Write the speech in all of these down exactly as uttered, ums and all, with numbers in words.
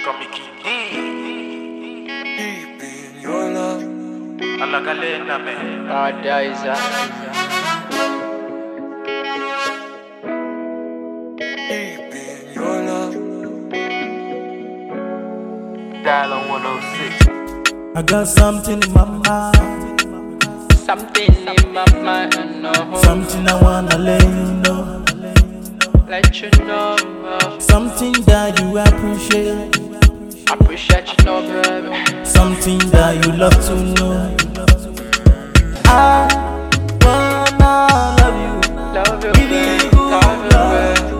Come Kindi Deep in your love. Alla galena me Paradise. Deep in your love. Dial on one oh six. I got something in my mind, Something in my mind, no. something I wanna let you know, Let you know, something that you appreciate, appreciate you, no, baby. something that you love to know. I wanna love you, Love you, give baby. you good Love you, love. baby.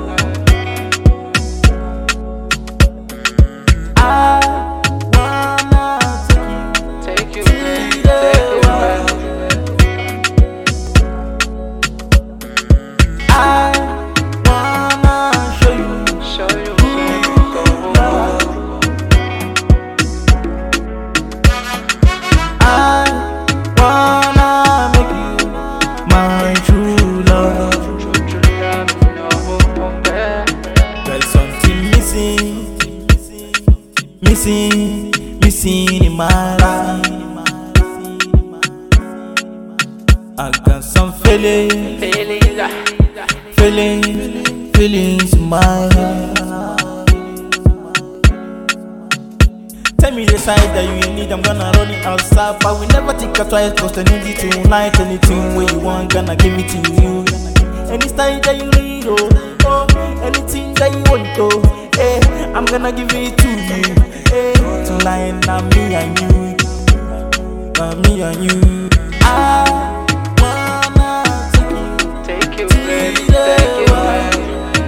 I wanna take you Take you, baby. Take you, baby. I wanna show you Show you, baby. Go, go. I wanna make you my true love. True, true love, no, baby. There's something missing, missing, missing in my life. I got some feelings, Feelings, ah. feelings, feelings in my heart. Tell me the size that you need, I'm gonna run it outside. But we never think of twice, cause I need it tonight. Anything where you want, gonna give it to you. Any style that you need, oh, oh, anything that you want, oh, eh, I'm gonna give it to you, eh. Tonight, now me and you, now me and you. I wanna take you Take you, baby. Take you, baby.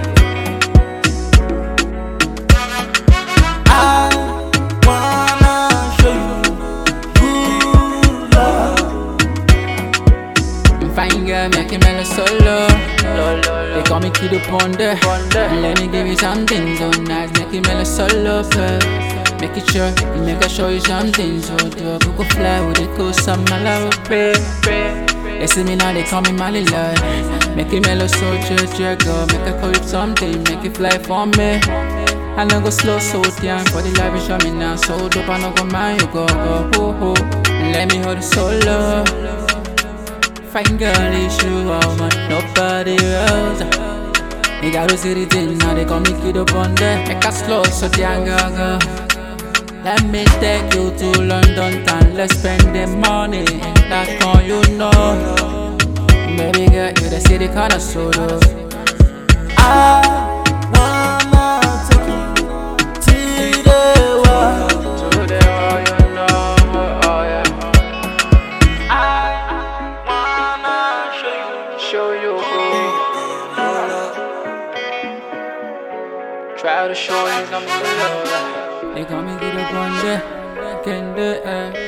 I wanna show you good love. Fine girl, make him mellow solo. They call me Kid Ponder. Let me give you something so nice, make him mellow solo. Make it sure, make I show you something so dope. We go fly with it, go some malawi. They see me now, they call me Mali Lord. Make it mellow so jerk, go. Make I call you something, make it fly for me. I no go slow, so young, for the life you show me now. So dope, I no go mind, you go, go, ho, ho. Let me hold it solo. Fine girl, it's you, oh man, nobody else. They got to see the thing, now they call me Kid Ponder. Make a slow, so young, go, go. Let me take you to London town, let's spend the money. That's all you know. Baby girl, you the city kinda solo. I wanna take you to the world. To the world, you know, oh yeah. I wanna show you. Show you, try to show you some love. They call me Kid Ponder. Can do it.